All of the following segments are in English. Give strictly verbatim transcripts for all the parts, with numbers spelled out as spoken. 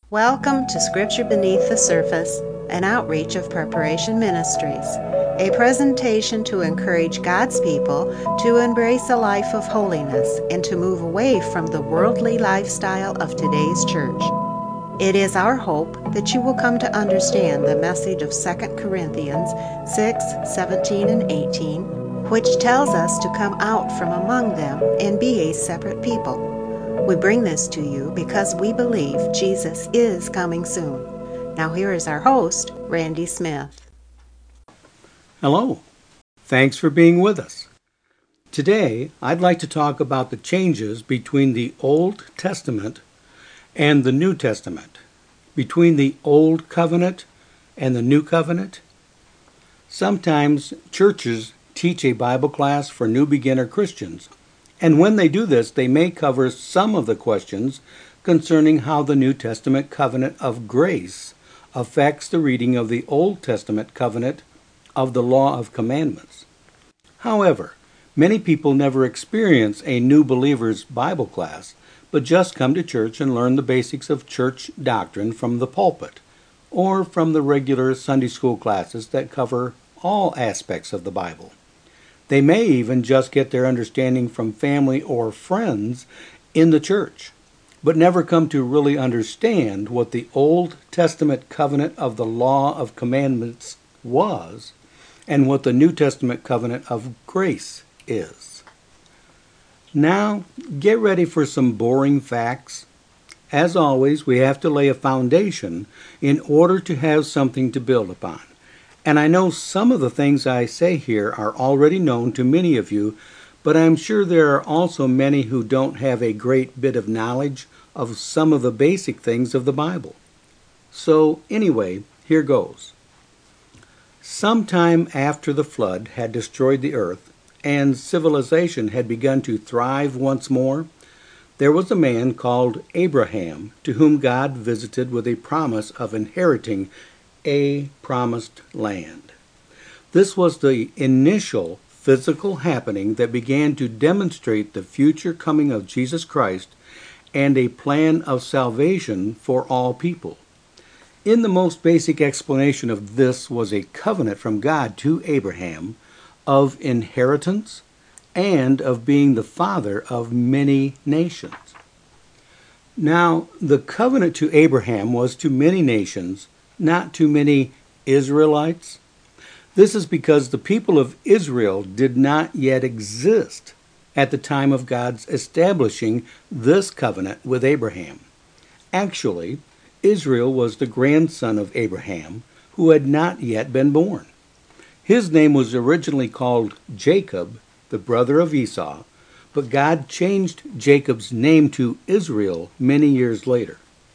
Welcome to Scripture Beneath the Surface, an outreach of Preparation Ministries, a presentation to encourage God's people to embrace a life of holiness and to move away from the worldly lifestyle of today's church. It is our hope that you will come to understand the message of Second Corinthians six, seventeen, and eighteen, which tells us to come out from among them and be a separate people. We bring this to you because we believe Jesus is coming soon. Now here is our host, Randy Smith. Hello. Thanks for being with us. Today, I'd like to talk about the changes between the Old Testament and the New Testament, between the Old Covenant and the New Covenant. Sometimes churches teach a Bible class for new beginner Christians, and when they do this, they may cover some of the questions concerning how the New Testament covenant of grace affects the reading of the Old Testament covenant of the law of commandments. However, many people never experience a new believer's Bible class, but just come to church and learn the basics of church doctrine from the pulpit, or from the regular Sunday school classes that cover all aspects of the Bible. They may even just get their understanding from family or friends in the church, but never come to really understand what the Old Testament covenant of the law of commandments was and what the New Testament covenant of grace is. Now, get ready for some boring facts. As always, we have to lay a foundation in order to have something to build upon. And I know some of the things I say here are already known to many of you, but I'm sure there are also many who don't have a great bit of knowledge of some of the basic things of the Bible. So anyway, here goes. Sometime after the flood had destroyed the earth and civilization had begun to thrive once more, there was a man called Abraham to whom God visited with a promise of inheriting a promised land. This was the initial physical happening that began to demonstrate the future coming of Jesus Christ and a plan of salvation for all people. In the most basic explanation of this was a covenant from God to Abraham of inheritance and of being the father of many nations. Now, the covenant to Abraham was to many nations, not too many Israelites. This is because the people of Israel did not yet exist at the time of God's establishing this covenant with Abraham. Actually, Israel was the grandson of Abraham, who had not yet been born. His name was originally called Jacob, the brother of Esau, but God changed Jacob's name to Israel many years later.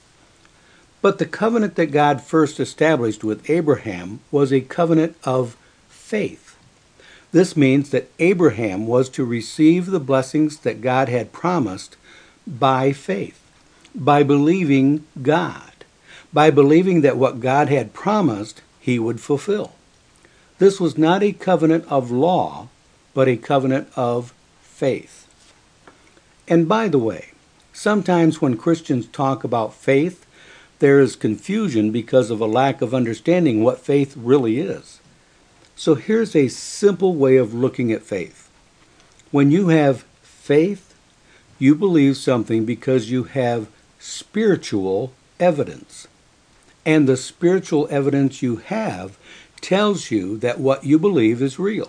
But the covenant that God first established with Abraham was a covenant of faith. This means that Abraham was to receive the blessings that God had promised by faith, by believing God, by believing that what God had promised he would fulfill. This was not a covenant of law, but a covenant of faith. And by the way, sometimes when Christians talk about faith, there is confusion because of a lack of understanding what faith really is. So here's a simple way of looking at faith. When you have faith, you believe something because you have spiritual evidence. And the spiritual evidence you have tells you that what you believe is real.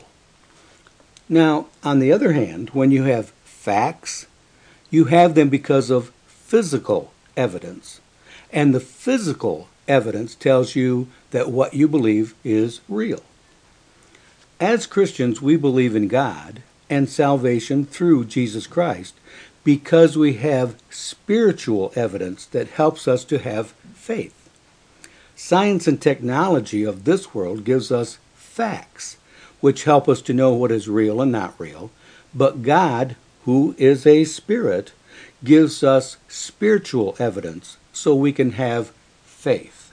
Now, on the other hand, when you have facts, you have them because of physical evidence. And the physical evidence tells you that what you believe is real. As Christians, we believe in God and salvation through Jesus Christ because we have spiritual evidence that helps us to have faith. Science and technology of this world gives us facts, which help us to know what is real and not real, but God, who is a spirit, gives us spiritual evidence so we can have faith.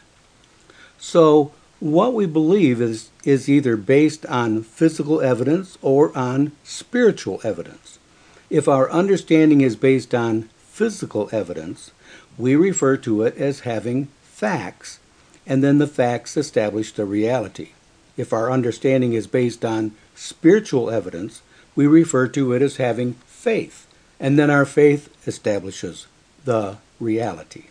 So what we believe is, is either based on physical evidence or on spiritual evidence. If our understanding is based on physical evidence, We refer to it as having facts, and then the facts establish the reality. If our understanding is based on spiritual evidence, we refer to it as having faith, and then our faith establishes the reality.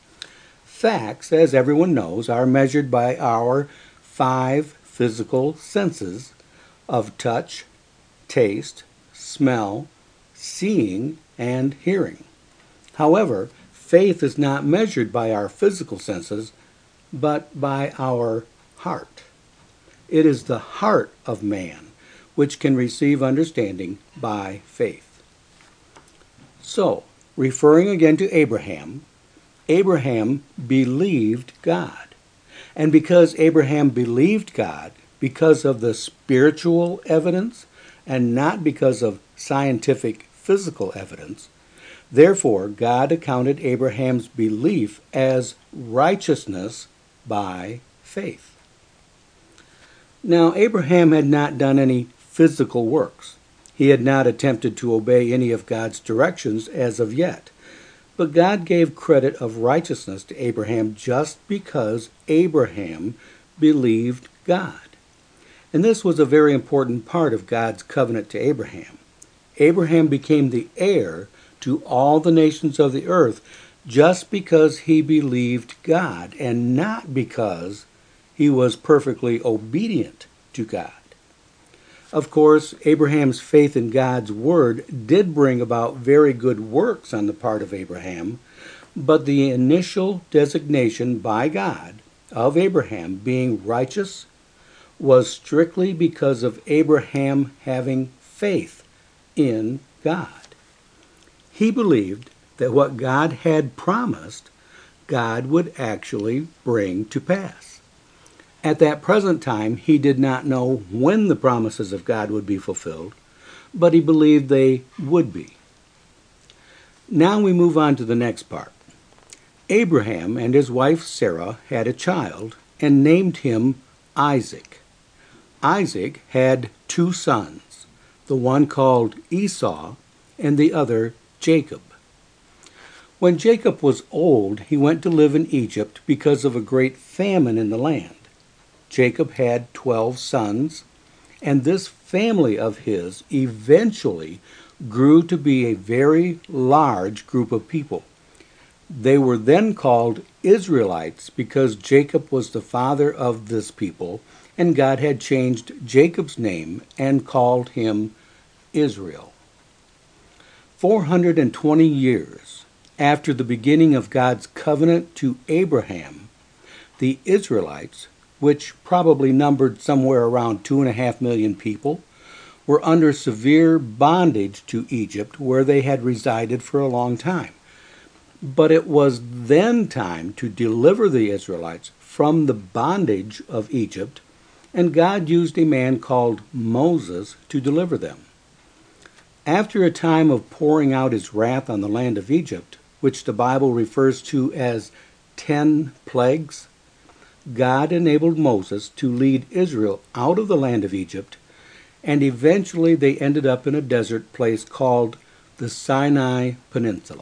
Facts, as everyone knows, are measured by our five physical senses of touch, taste, smell, seeing, and hearing. However, faith is not measured by our physical senses, but by our heart. It is the heart of man which can receive understanding by faith. So, referring again to Abraham, Abraham believed God. And because Abraham believed God, because of the spiritual evidence and not because of scientific physical evidence, therefore God accounted Abraham's belief as righteousness by faith. Now, Abraham had not done any physical works. He had not attempted to obey any of God's directions as of yet. But God gave credit of righteousness to Abraham just because Abraham believed God. And this was a very important part of God's covenant to Abraham. Abraham became the heir to all the nations of the earth just because he believed God and not because he was perfectly obedient to God. Of course, Abraham's faith in God's word did bring about very good works on the part of Abraham, but the initial designation by God of Abraham being righteous was strictly because of Abraham having faith in God. He believed that what God had promised, God would actually bring to pass. At that present time, he did not know when the promises of God would be fulfilled, but he believed they would be. Now we move on to the next part. Abraham and his wife Sarah had a child and named him Isaac. Isaac had two sons, the one called Esau and the other Jacob. When Jacob was old, he went to live in Egypt because of a great famine in the land. Jacob had twelve sons, and this family of his eventually grew to be a very large group of people. They were then called Israelites because Jacob was the father of this people, and God had changed Jacob's name and called him Israel. four hundred twenty years after the beginning of God's covenant to Abraham, the Israelites, which probably numbered somewhere around two and a half million people, were under severe bondage to Egypt, where they had resided for a long time. But it was then time to deliver the Israelites from the bondage of Egypt, and God used a man called Moses to deliver them. After a time of pouring out his wrath on the land of Egypt, which the Bible refers to as ten plagues, God enabled Moses to lead Israel out of the land of Egypt, and eventually they ended up in a desert place called the Sinai Peninsula.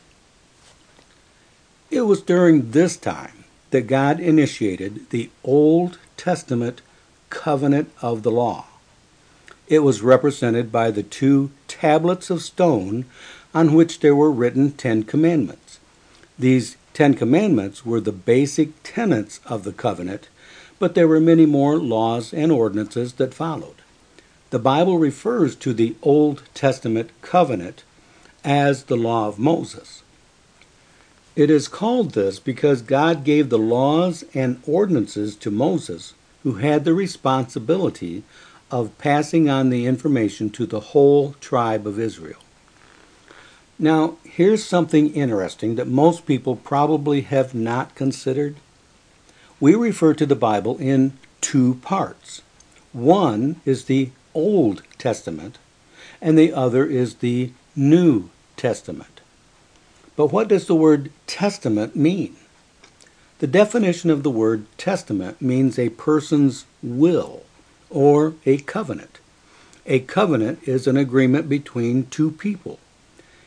It was during this time that God initiated the Old Testament covenant of the law. It was represented by the two tablets of stone on which there were written Ten Commandments. These Ten Commandments were the basic tenets of the covenant, but there were many more laws and ordinances that followed. The Bible refers to the Old Testament covenant as the law of Moses. It is called this because God gave the laws and ordinances to Moses, who had the responsibility of passing on the information to the whole tribe of Israel. Now, here's something interesting that most people probably have not considered. We refer to the Bible in two parts. One is the Old Testament, and the other is the New Testament. But what does the word testament mean? The definition of the word testament means a person's will or a covenant. A covenant is an agreement between two people.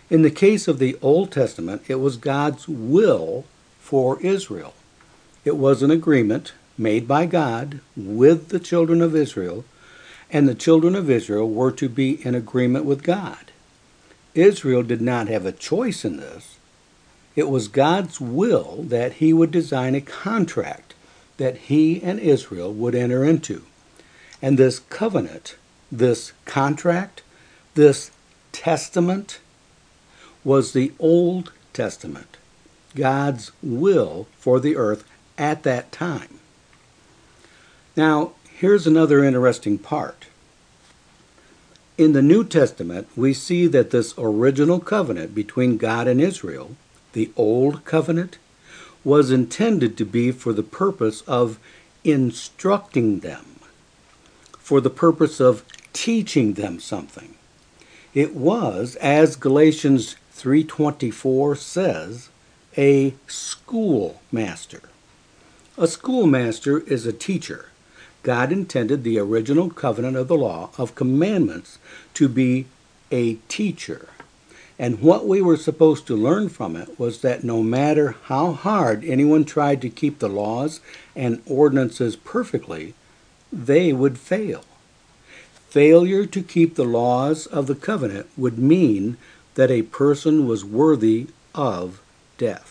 In the case of the Old Testament, it was God's will for Israel. It was an agreement made by God with the children of Israel, and the children of Israel were to be in agreement with God. Israel did not have a choice in this. It was God's will that he would design a contract that he and Israel would enter into. And this covenant, this contract, this testament was the Old Testament, God's will for the earth at that time. Now, here's another interesting part. In the New Testament, we see that this original covenant between God and Israel, the Old Covenant, was intended to be for the purpose of instructing them, for the purpose of teaching them something. It was, as Galatians three twenty-four says, a schoolmaster. A schoolmaster is a teacher. God intended the original covenant of the law of commandments to be a teacher. And what we were supposed to learn from it was that no matter how hard anyone tried to keep the laws and ordinances perfectly, they would fail. Failure to keep the laws of the covenant would mean that a person was worthy of death.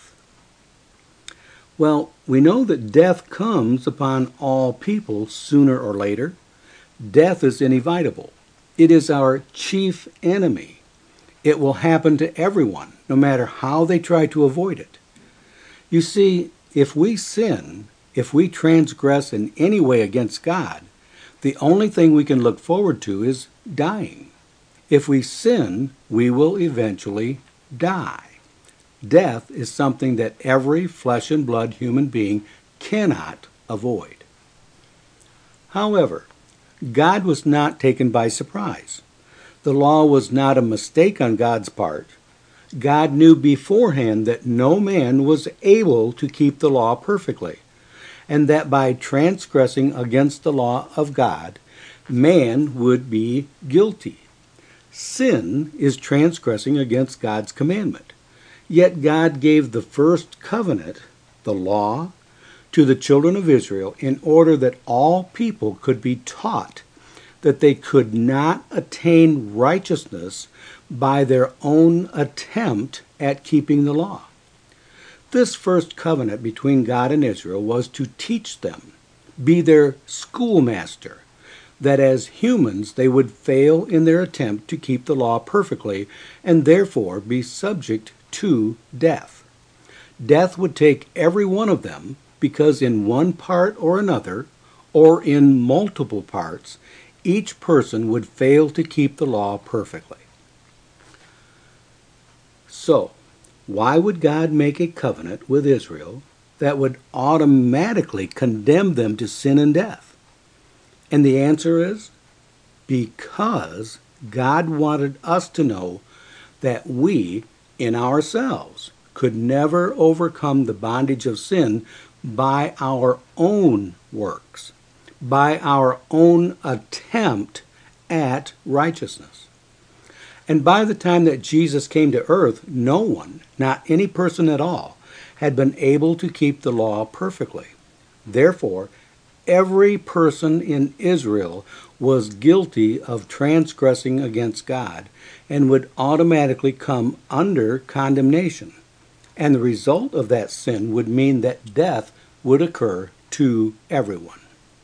Well, we know that death comes upon all people sooner or later. Death is inevitable. It is our chief enemy. It will happen to everyone, no matter how they try to avoid it. You see, if we sin, if we transgress in any way against God, the only thing we can look forward to is dying. If we sin, we will eventually die. Death is something that every flesh and blood human being cannot avoid. However, God was not taken by surprise. The law was not a mistake on God's part. God knew beforehand that no man was able to keep the law perfectly, and that by transgressing against the law of God, man would be guilty. Sin is transgressing against God's commandment. Yet God gave the first covenant, the law, to the children of Israel in order that all people could be taught that they could not attain righteousness by their own attempt at keeping the law. This first covenant between God and Israel was to teach them, be their schoolmaster, that as humans they would fail in their attempt to keep the law perfectly and therefore be subject to death. Death would take every one of them because in one part or another, or in multiple parts, each person would fail to keep the law perfectly. So, why would God make a covenant with Israel that would automatically condemn them to sin and death? And the answer is, because God wanted us to know that we, in ourselves, could never overcome the bondage of sin by our own works, by our own attempt at righteousness. And by the time that Jesus came to earth, no one, not any person at all, had been able to keep the law perfectly. Therefore, every person in Israel was guilty of transgressing against God and would automatically come under condemnation. And the result of that sin would mean that death would occur to everyone.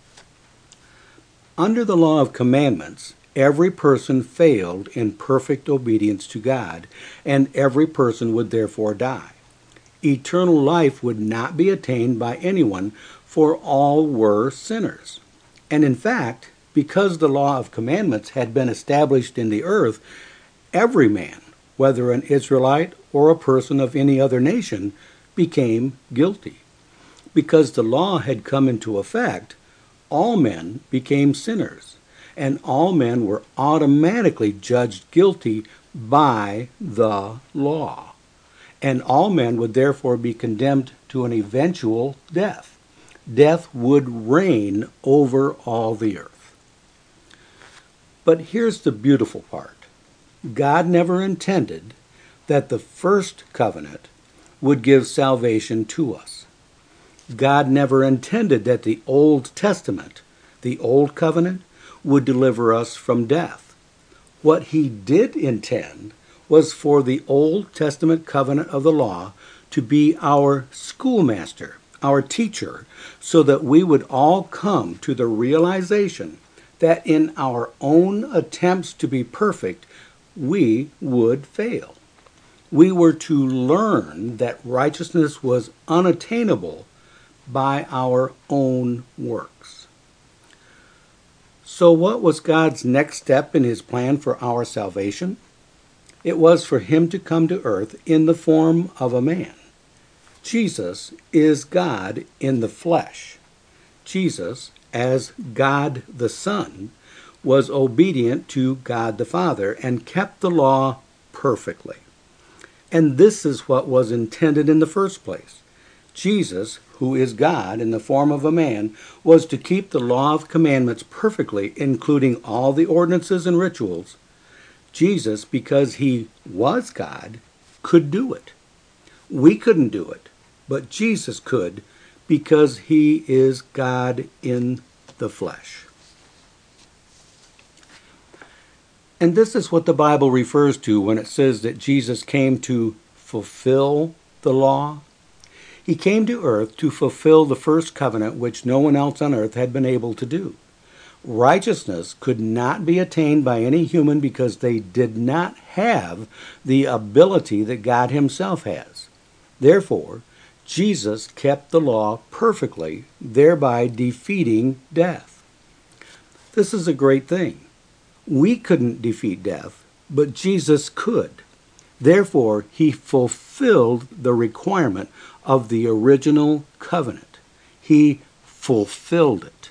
Under the law of commandments, every person failed in perfect obedience to God, and every person would therefore die. Eternal life would not be attained by anyone, for all were sinners. And in fact, because the law of commandments had been established in the earth, every man, whether an Israelite or a person of any other nation, became guilty. Because the law had come into effect, all men became sinners, and all men were automatically judged guilty by the law. And all men would therefore be condemned to an eventual death. Death would reign over all the earth. But here's the beautiful part. God never intended that the first covenant would give salvation to us. God never intended that the Old Testament, the Old Covenant, would deliver us from death. What he did intend was for the Old Testament covenant of the law to be our schoolmaster, our teacher, so that we would all come to the realization that in our own attempts to be perfect, we would fail. We were to learn that righteousness was unattainable by our own works. So what was God's next step in his plan for our salvation? It was for him to come to earth in the form of a man. Jesus is God in the flesh. Jesus, as God the Son, was obedient to God the Father and kept the law perfectly. And this is what was intended in the first place. Jesus, who is God in the form of a man, was to keep the law of commandments perfectly, including all the ordinances and rituals. Jesus, because he was God, could do it. We couldn't do it, but Jesus could because he is God in the flesh. And this is what the Bible refers to when it says that Jesus came to fulfill the law. He came to earth to fulfill the first covenant which no one else on earth had been able to do. Righteousness could not be attained by any human because they did not have the ability that God himself has. Therefore, Jesus kept the law perfectly, thereby defeating death. This is a great thing. We couldn't defeat death, but Jesus could. Therefore, he fulfilled the requirement of the original covenant. He fulfilled it.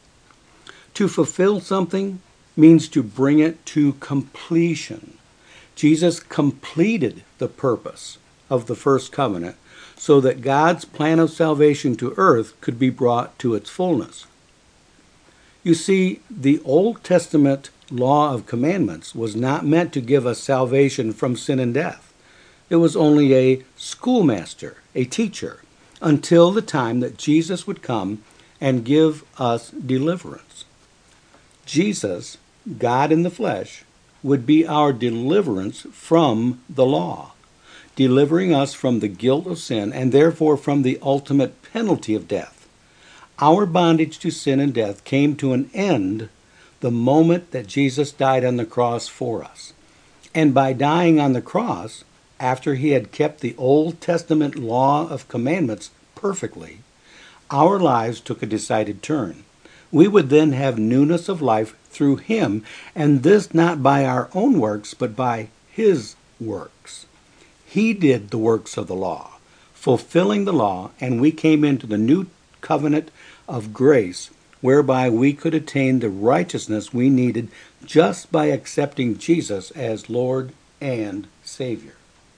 To fulfill something means to bring it to completion. Jesus completed the purpose of the first covenant so that God's plan of salvation to earth could be brought to its fullness. You see, the Old Testament law of commandments was not meant to give us salvation from sin and death. It was only a schoolmaster, a teacher, until the time that Jesus would come and give us deliverance. Jesus, God in the flesh, would be our deliverance from the law, delivering us from the guilt of sin and therefore from the ultimate penalty of death. Our bondage to sin and death came to an end the moment that Jesus died on the cross for us. And by dying on the cross, after he had kept the Old Testament law of commandments perfectly, our lives took a decided turn. We would then have newness of life through him, and this not by our own works, but by his works. He did the works of the law, fulfilling the law, and we came into the new covenant of grace, whereby we could attain the righteousness we needed just by accepting Jesus as Lord and Savior.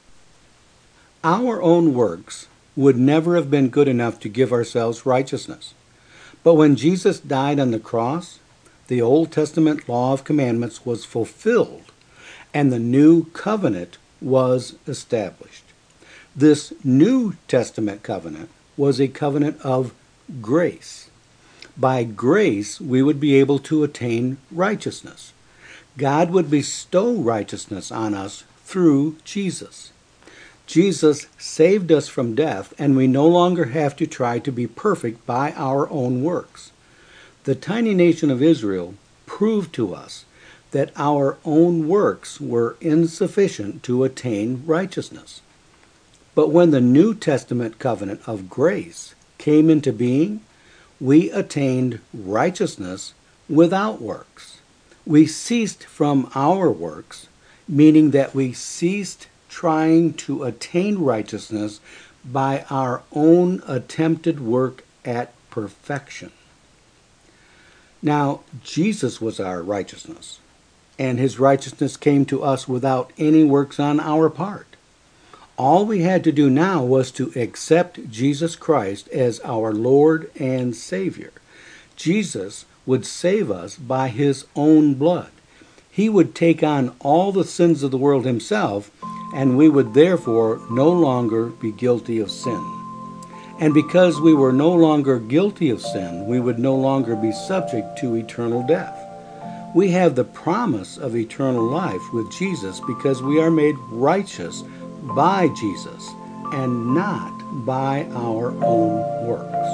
Our own works would never have been good enough to give ourselves righteousness. But when Jesus died on the cross, the Old Testament law of commandments was fulfilled, and the new covenant was established. This New Testament covenant was a covenant of grace. By grace, we would be able to attain righteousness. God would bestow righteousness on us through Jesus. Jesus saved us from death, and we no longer have to try to be perfect by our own works. The tiny nation of Israel proved to us that our own works were insufficient to attain righteousness. But when the New Testament covenant of grace came into being, we attained righteousness without works. We ceased from our works, meaning that we ceased trying to attain righteousness by our own attempted work at perfection. Now, Jesus was our righteousness, and his righteousness came to us without any works on our part. All we had to do now was to accept Jesus Christ as our Lord and Savior. Jesus would save us by his own blood. He would take on all the sins of the world himself and we would therefore no longer be guilty of sin. And because we were no longer guilty of sin, we would no longer be subject to eternal death. We have the promise of eternal life with Jesus because we are made righteous by Jesus and not by our own works.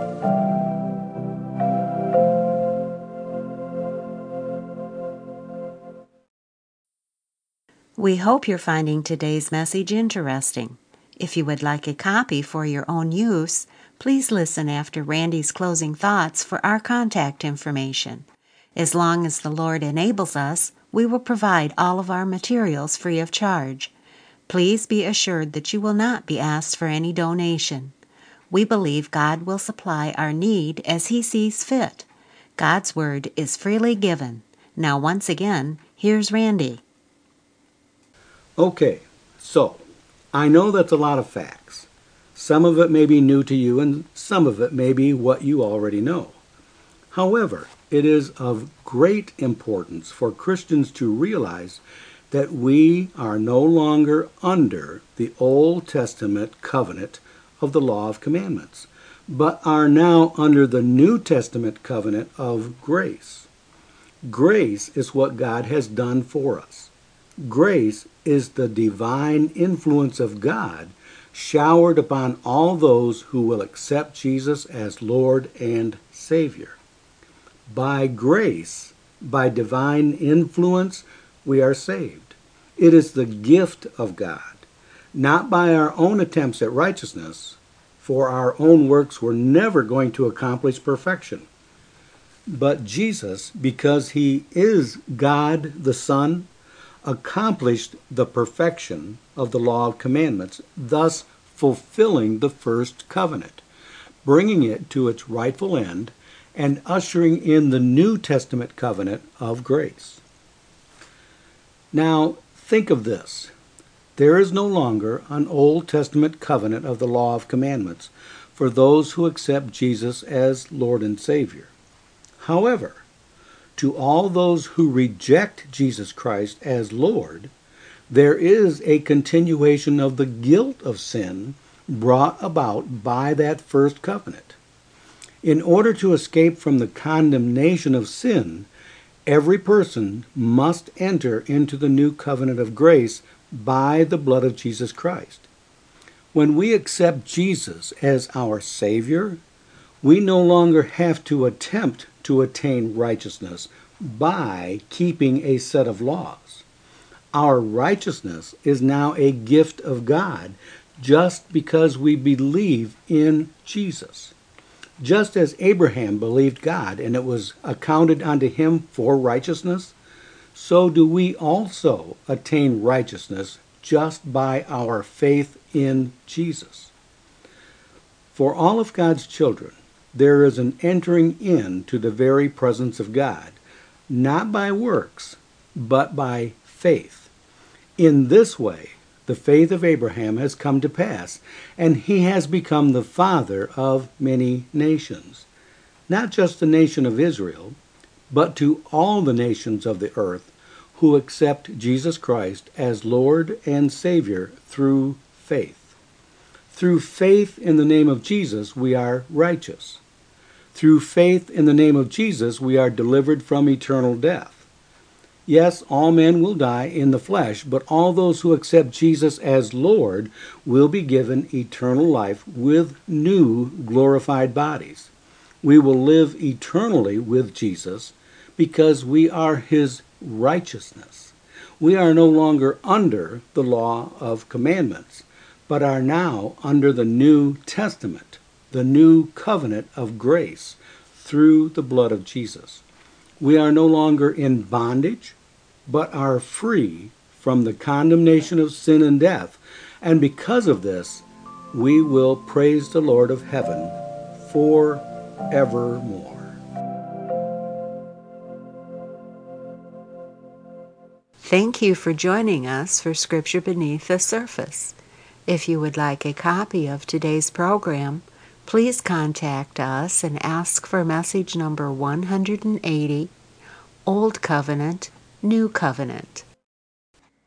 We hope you're finding today's message interesting. If you would like a copy for your own use, please listen after Randy's closing thoughts for our contact information. As long as the Lord enables us, we will provide all of our materials free of charge. Please be assured that you will not be asked for any donation. We believe God will supply our need as He sees fit. God's Word is freely given. Now, once again, here's Randy. Okay, so I know that's a lot of facts. Some of it may be new to you and some of it may be what you already know. However, it is of great importance for Christians to realize that we are no longer under the Old Testament covenant of the law of commandments, but are now under the New Testament covenant of grace. Grace is what God has done for us. Grace is the divine influence of God showered upon all those who will accept Jesus as Lord and Savior. By grace, by divine influence, we are saved. It is the gift of God, not by our own attempts at righteousness, for our own works were never going to accomplish perfection. But Jesus, because He is God the Son, accomplished the perfection of the law of commandments, thus fulfilling the first covenant, bringing it to its rightful end, and ushering in the New Testament covenant of grace. Now, think of this. There is no longer an Old Testament covenant of the law of commandments for those who accept Jesus as Lord and Savior. However, to all those who reject Jesus Christ as Lord, there is a continuation of the guilt of sin brought about by that first covenant. In order to escape from the condemnation of sin, every person must enter into the new covenant of grace by the blood of Jesus Christ. When we accept Jesus as our Savior, we no longer have to attempt to attain righteousness by keeping a set of laws. Our righteousness is now a gift of God just because we believe in Jesus. Just as Abraham believed God and it was accounted unto him for righteousness, so do we also attain righteousness just by our faith in Jesus. For all of God's children, there is an entering into the very presence of God, not by works, but by faith. In this way, the faith of Abraham has come to pass, and he has become the father of many nations. Not just the nation of Israel, but to all the nations of the earth who accept Jesus Christ as Lord and Savior through faith. Through faith in the name of Jesus, we are righteous. Through faith in the name of Jesus, we are delivered from eternal death. Yes, all men will die in the flesh, but all those who accept Jesus as Lord will be given eternal life with new glorified bodies. We will live eternally with Jesus because we are His righteousness. We are no longer under the law of commandments, but are now under the New Testament, the new covenant of grace through the blood of Jesus. We are no longer in bondage, but are free from the condemnation of sin and death. And because of this, we will praise the Lord of heaven forevermore. Thank you for joining us for Scripture Beneath the Surface. If you would like a copy of today's program, please contact us and ask for message number one hundred eighty, Old Covenant, New Covenant.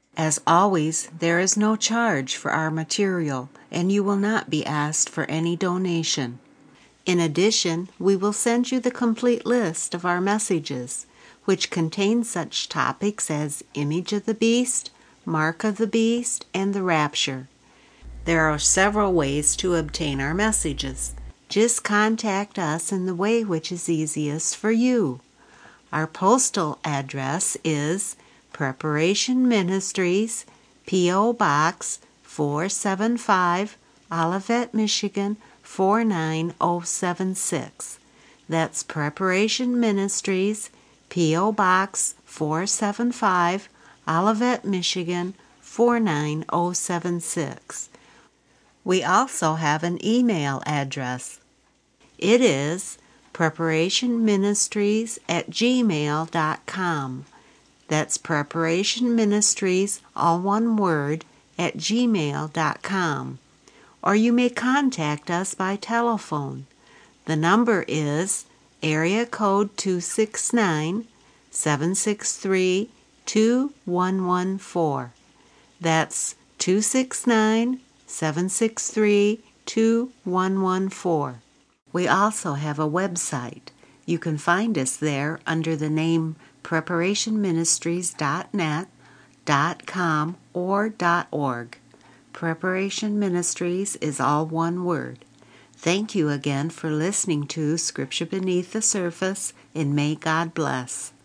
As always, there is no charge for our material, and you will not be asked for any donation. In addition, we will send you the complete list of our messages, which contain such topics as Image of the Beast, Mark of the Beast, and the Rapture. There are several ways to obtain our messages. Just contact us in the way which is easiest for you. Our postal address is Preparation Ministries, P O. Box four seven five, Olivet, Michigan four nine zero seven six. That's Preparation Ministries, P O. Box four seven five, Olivet, Michigan four nine zero seven six. We also have an email address. It is preparationministries at gmail dot com. That's Preparation Ministries, all one word, at gmail dot com. Or you may contact us by telephone. The number is area code two six nine, seven six three, two one one four. That's two six nine, seven six three, two one one four. We also have a website. You can find us there under the name preparation ministries dot net, .com, or .org. Preparation Ministries is all one word. Thank you again for listening to Scripture Beneath the Surface, and may God bless.